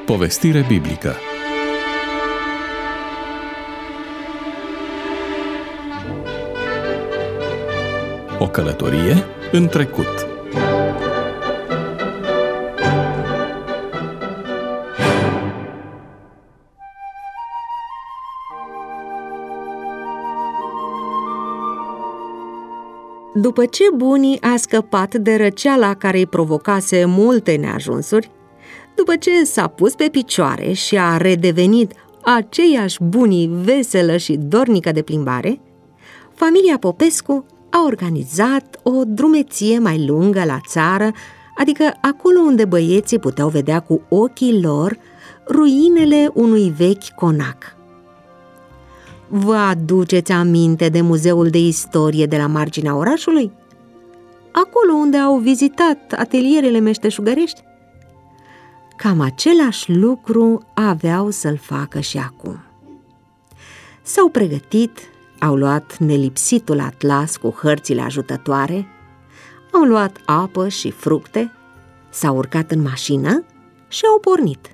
Povestire biblică. O călătorie în trecut. După ce Bunii a scăpat de răceala care îi provocase multe neajunsuri, după ce s-a pus pe picioare și a redevenit aceeași Bunii veselă și dornică de plimbare, familia Popescu a organizat o drumeție mai lungă la țară, adică acolo unde băieții puteau vedea cu ochii lor ruinele unui vechi conac. Vă aduceți aminte de Muzeul de Istorie de la marginea orașului? Acolo unde au vizitat atelierele meșteșugărești? Cam același lucru aveau să-l facă și acum. S-au pregătit, au luat nelipsitul atlas cu hărțile ajutătoare, au luat apă și fructe, s-au urcat în mașină și au pornit.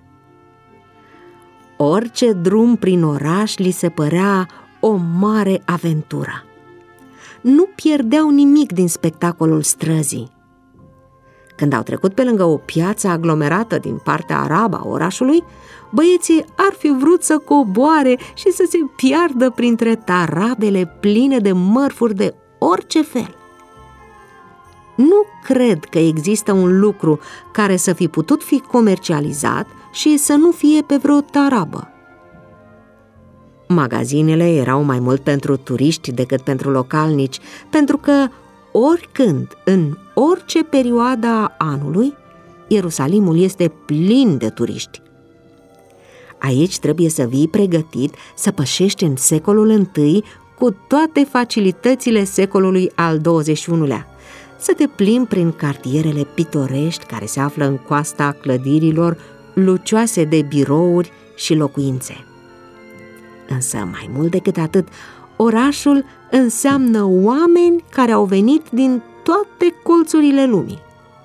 Orice drum prin oraș li se părea o mare aventură. Nu pierdeau nimic din spectacolul străzii. Când au trecut pe lângă o piață aglomerată din partea arabă a orașului, băieții ar fi vrut să coboare și să se piardă printre tarabele pline de mărfuri de orice fel. Nu cred că există un lucru care să fi putut fi comercializat și să nu fie pe vreo tarabă. Magazinele erau mai mult pentru turiști decât pentru localnici, pentru că oricând, în orice perioadă a anului, Ierusalimul este plin de turiști. Aici trebuie să vii pregătit să pășești în secolul I cu toate facilitățile secolului al XXI-lea, să te plimbi prin cartierele pitorești care se află în coasta clădirilor lucioase de birouri și locuințe. Însă, mai mult decât atât, orașul înseamnă oameni care au venit din toate colțurile lumii.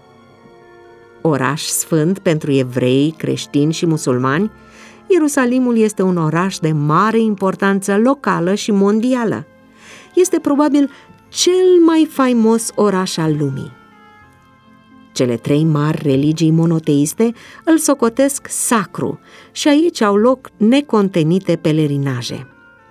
Oraș sfânt pentru evrei, creștini și musulmani, Ierusalimul este un oraș de mare importanță locală și mondială. Este probabil cel mai faimos oraș al lumii. Cele 3 mari religii monoteiste îl socotesc sacru și aici au loc necontenite pelerinaje.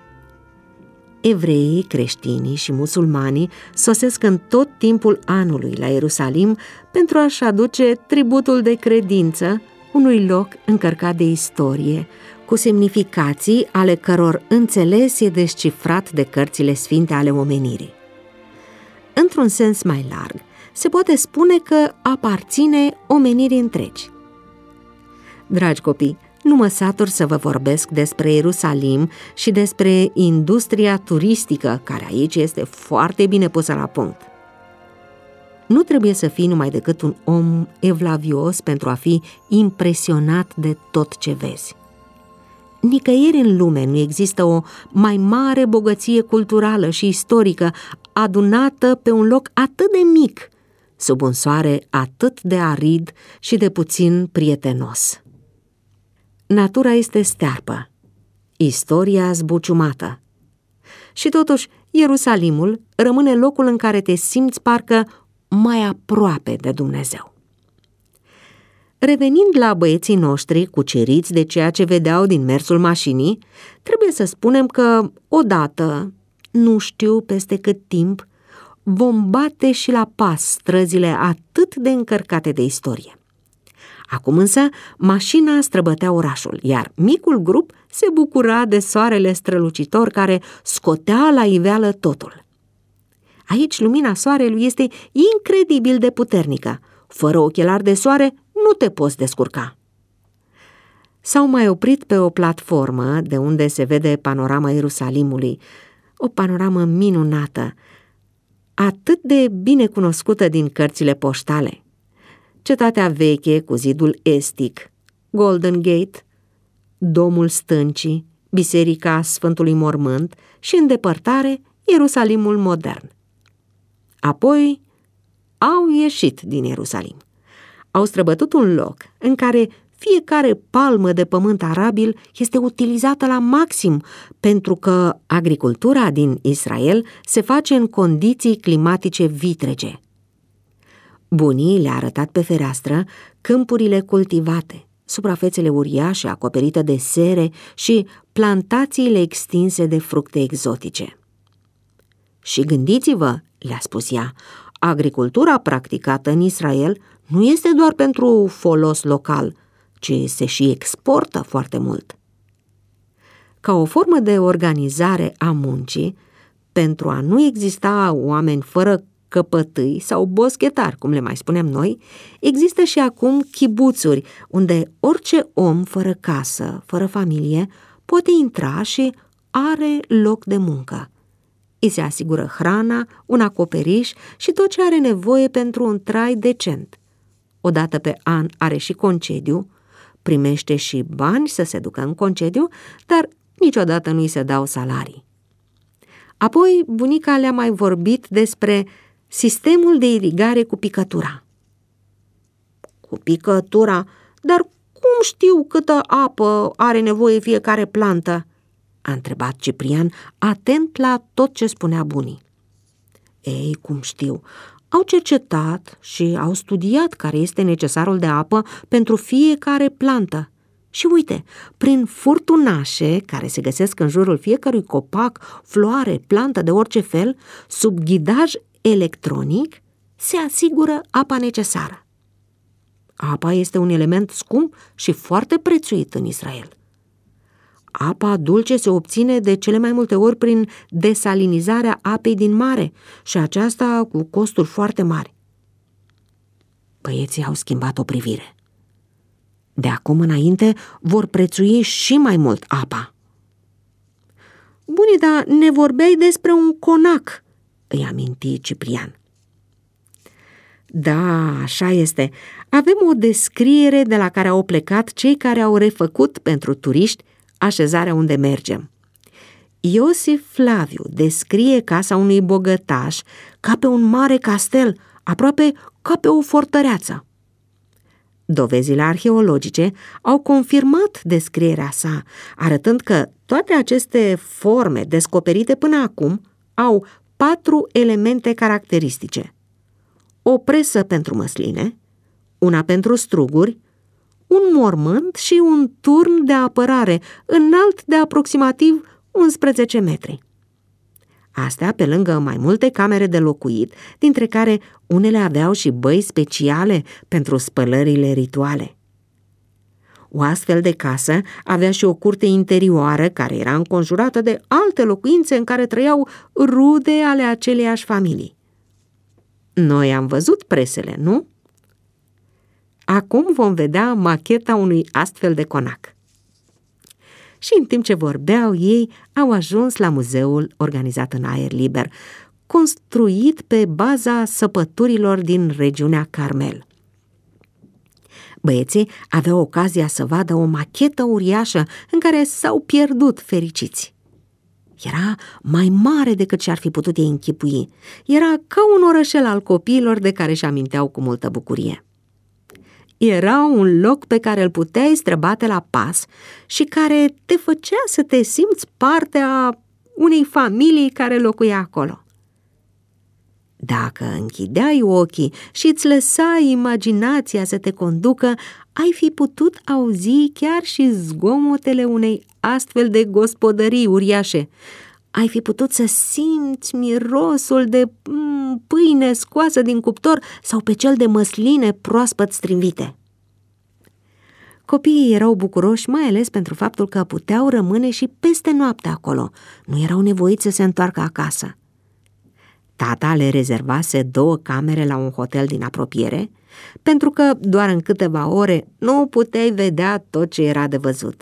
Evreii, creștinii și musulmanii sosesc în tot timpul anului la Ierusalim pentru a-și aduce tributul de credință unui loc încărcat de istorie, cu semnificații ale căror înțeles e descifrat de cărțile sfinte ale omenirii. Într-un sens mai larg, se poate spune că aparține omenirii întregi. Dragi copii, nu mă satur să vă vorbesc despre Ierusalim și despre industria turistică, care aici este foarte bine pusă la punct. Nu trebuie să fii numai decât un om evlavios pentru a fi impresionat de tot ce vezi. Nicăieri în lume nu există o mai mare bogăție culturală și istorică adunată pe un loc atât de mic, sub un soare atât de arid și de puțin prietenos. Natura este stearpă, istoria zbuciumată. Și totuși, Ierusalimul rămâne locul în care te simți parcă mai aproape de Dumnezeu. Revenind la băieții noștri cuceriți de ceea ce vedeau din mersul mașinii, trebuie să spunem că odată, nu știu peste cât timp, vom bate și la pas străzile atât de încărcate de istorie. Acum însă, mașina străbătea orașul, iar micul grup se bucura de soarele strălucitor care scotea la iveală totul. Aici lumina soarelui este incredibil de puternică. Fără ochelari de soare nu te poți descurca. S-au mai oprit pe o platformă de unde se vede panorama Ierusalimului, o panoramă minunată, atât de bine cunoscută din cărțile poștale. Cetatea veche cu zidul estic, Golden Gate, Domul Stâncii, Biserica Sfântului Mormânt și, în depărtare, Ierusalimul modern. Apoi au ieșit din Ierusalim. Au străbătut un loc în care fiecare palmă de pământ arabil este utilizată la maxim, pentru că agricultura din Israel se face în condiții climatice vitrege. Bunii le-a arătat pe fereastră câmpurile cultivate, suprafețele uriașe acoperite de sere și plantațiile extinse de fructe exotice. Și gândiți-vă, le-a spus ea, agricultura practicată în Israel nu este doar pentru folos local, ci se și exportă foarte mult. Ca o formă de organizare a muncii, pentru a nu exista oameni fără căpătâi sau boschetari, cum le mai spunem noi, există și acum chibuțuri, unde orice om fără casă, fără familie, poate intra și are loc de muncă. Îi se asigură hrana, un acoperiș și tot ce are nevoie pentru un trai decent. Odată pe an are și concediu, primește și bani să se ducă în concediu, dar niciodată nu îi se dau salarii. Apoi bunica le-a mai vorbit despre sistemul de irigare cu picătura. Cu picătura? Dar cum știu câtă apă are nevoie fiecare plantă? A întrebat Ciprian, atent la tot ce spunea bunii. Ei, cum știu, au cercetat și au studiat care este necesarul de apă pentru fiecare plantă. Și uite, prin furtunașe care se găsesc în jurul fiecărui copac, floare, plantă de orice fel, sub ghidaj electronic, se asigură apa necesară. Apa este un element scump și foarte prețuit în Israel. Apa dulce se obține de cele mai multe ori prin desalinizarea apei din mare și aceasta cu costuri foarte mari. Băieții au schimbat o privire. De acum înainte vor prețui și mai mult apa. Bune, dar ne vorbeai despre un conac, îi aminti Ciprian. Da, așa este. Avem o descriere de la care au plecat cei care au refăcut pentru turiști așezarea unde mergem. Iosif Flaviu descrie casa unui bogătaș ca pe un mare castel, aproape ca pe o fortăreață. Dovezile arheologice au confirmat descrierea sa, arătând că toate aceste forme descoperite până acum au 4 elemente caracteristice: o presă pentru măsline, una pentru struguri, un mormânt și un turn de apărare înalt de aproximativ 11 metri. Astea pe lângă mai multe camere de locuit, dintre care unele aveau și băi speciale pentru spălările rituale. O astfel de casă avea și o curte interioară care era înconjurată de alte locuințe în care trăiau rude ale aceleiași familii. Noi am văzut presele, nu? Acum vom vedea macheta unui astfel de conac. Și în timp ce vorbeau ei, au ajuns la muzeul organizat în aer liber, construit pe baza săpăturilor din regiunea Carmel. Băieții aveau ocazia să vadă o machetă uriașă în care s-au pierdut fericiți. Era mai mare decât și-ar fi putut ei închipui. Era ca un orășel al copiilor de care își aminteau cu multă bucurie. Era un loc pe care îl puteai străbate la pas și care te făcea să te simți parte a unei familii care locuia acolo. Dacă închideai ochii și îți lăsai imaginația să te conducă, ai fi putut auzi chiar și zgomotele unei astfel de gospodării uriașe. Ai fi putut să simți mirosul de pâine scoasă din cuptor sau pe cel de măsline proaspăt strivite. Copiii erau bucuroși, mai ales pentru faptul că puteau rămâne și peste noapte acolo. Nu erau nevoiți să se întoarcă acasă. Tata le rezervase 2 camere la un hotel din apropiere, pentru că doar în câteva ore nu puteai vedea tot ce era de văzut.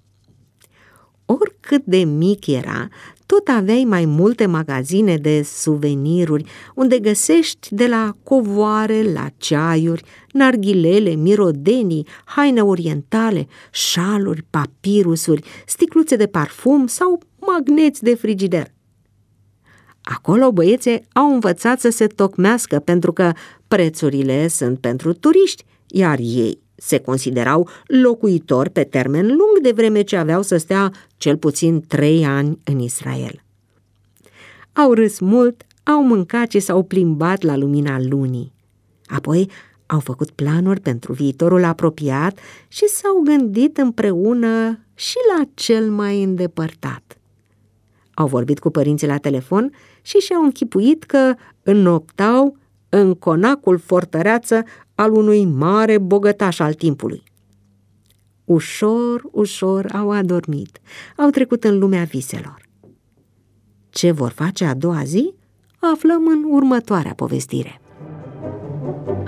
Oricât de mic era, tot aveai mai multe magazine de suveniruri, unde găsești de la covoare la ceaiuri, narghilele, mirodenii, haine orientale, șaluri, papirusuri, sticluțe de parfum sau magneți de frigider. Acolo băieții au învățat să se tocmească pentru că prețurile sunt pentru turiști, iar ei se considerau locuitori pe termen lung, de vreme ce aveau să stea cel puțin 3 ani în Israel. Au râs mult, au mâncat și s-au plimbat la lumina lunii. Apoi au făcut planuri pentru viitorul apropiat și s-au gândit împreună și la cel mai îndepărtat. Au vorbit cu părinții la telefon și și-au închipuit că înnoptau în conacul fortăreață al unui mare bogătaș al timpului. Ușor, ușor au adormit, au trecut în lumea viselor. Ce vor face a doua zi, aflăm în următoarea povestire.